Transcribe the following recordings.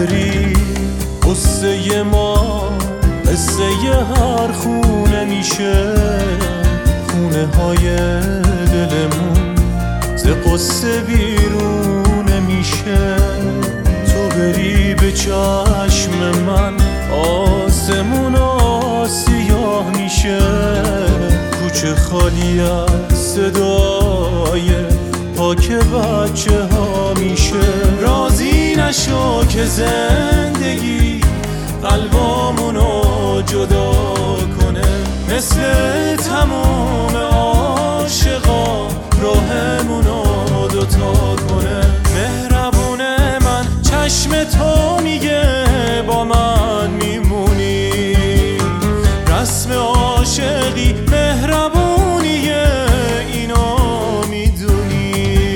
بری قصه ما قصه هر خونه میشه، خونه های دلمون ز قصه بیرون میشه. تو بری به چشم من آسمون سیاه میشه، کوچه خالی از صدای پاک بچه ها میشه. راضی نشو که زندگی قلبامونو جدا کنه، مثل تمام عاشقا راهمونو دوتا کنه. مهربون من چشم تو میگه با من میمونی، رسم عاشقی مهربونیه اینو میدونی.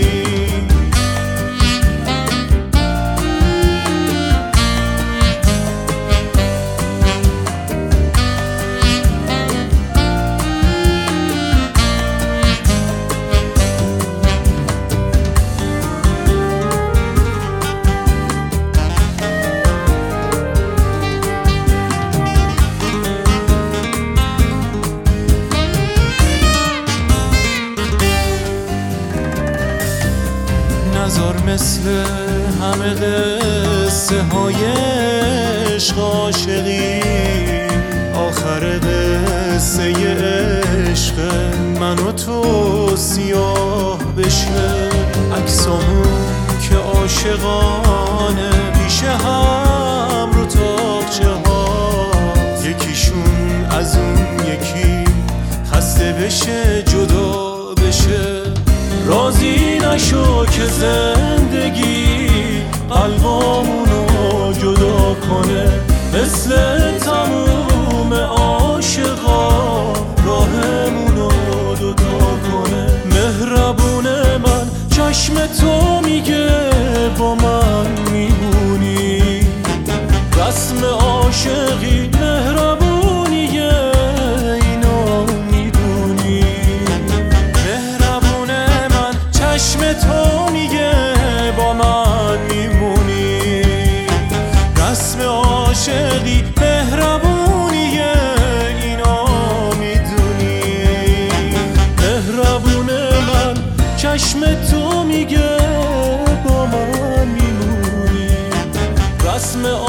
نذار مثل همه قصه های عشق عاشقی آخر قصه عشق من و تو سیاه بشه. عکسامون که عاشقانه پیش هم رو تاقچه ها، یکیشون از اون یکی خسته بشه جدا بشه. راضی نشو که زندگی قلبامونو جدا کنه، مثل تموم عاشقا راهمونو دوتا کنه. مهربون من چشم تو میگه با من میمونی، رسم عاشقی مهربونیه اینو میدونی. چشم تو میگه با من میمونی، رسم عاشقی مهربونیه اینو میدونی. مهربون من چشم تو میگه با من میمونی، رسم